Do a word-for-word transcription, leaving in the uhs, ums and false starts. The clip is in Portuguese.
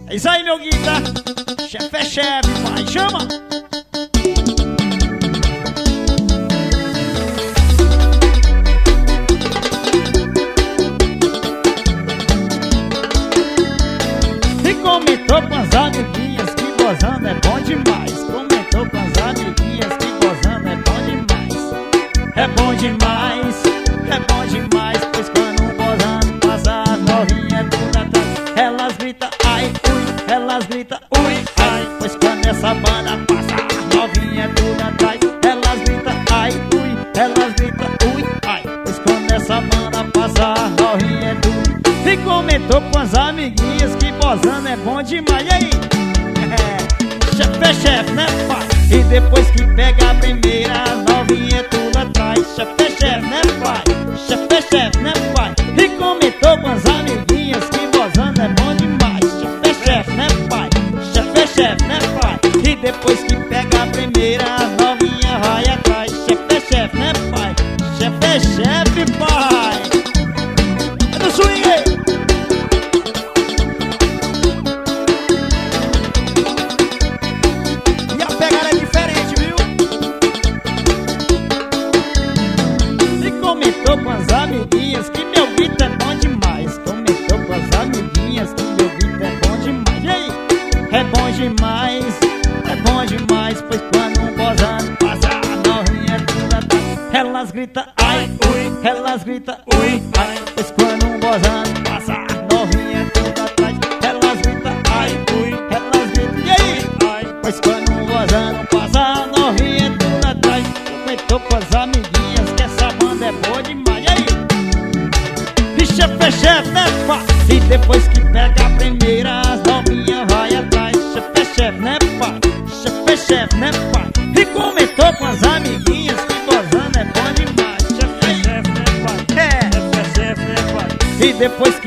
É isso aí, meu guita. Chefe é chefe, pai. Chama! E comentou com as amiguinhas que gozando é bom demais. Comentou com as amiguinhas que gozando é bom demais. É bom demais, é bom demais. Pois quando gozando passa as novinhas tudo atrás. Elas gritam ai, ui, elas gritam ui, ai. Pois quando essa banda passa as novinhas tudo atrás. Elas gritam ai, ui, elas gritam ui, ai. Pois quando essa banda passa as novinhas tudo. E comentou com as amiguinhas que gozando é bom demais. E aí? É, chefe é chefe, né, pai? E depois que pega a primeira, as novinhas tudo atrás. Chefe é chefe, né, pai? Chefe é chefe, né, pai? E comentou com as amiguinhas que gozando é bom demais. Chefe é chefe, né, pai? Chefe é chefe, né, pai? E depois que pega a primeira, as novinhas vai atrás. Chefe é chefe, né, pai? Chefe é chefe, pai? É do swing aí! Comentou com as amiguinhas que meu grito é bom demais. Comentou com as amiguinhas que meu grito é bom demais. E aí? É bom demais, é bom demais. Pois quando um gozando passa a novinha tudo atrás. Elas gritam ai, ui, elas gritam ui, ai. Pois quando um gozando passa a novinha tudo atrás. Elas gritam ai, ui, elas gritam e aí? Ai. Pois quando um gozando passa a novinha tudo atrás. Comentou com as amiguinhas que essa banda é boa demais. E aí? E chefe é chefe, né, pai? E depois que pega a primeira, as novinhas vai atrás. Chefe é chefe, né, pai? Chefe é chefe, né, pai? E comentou com as amiguinhas que gozando é bom demais. Chefe é chefe, né, pai? É, chefe é chefe, né, pai? E depois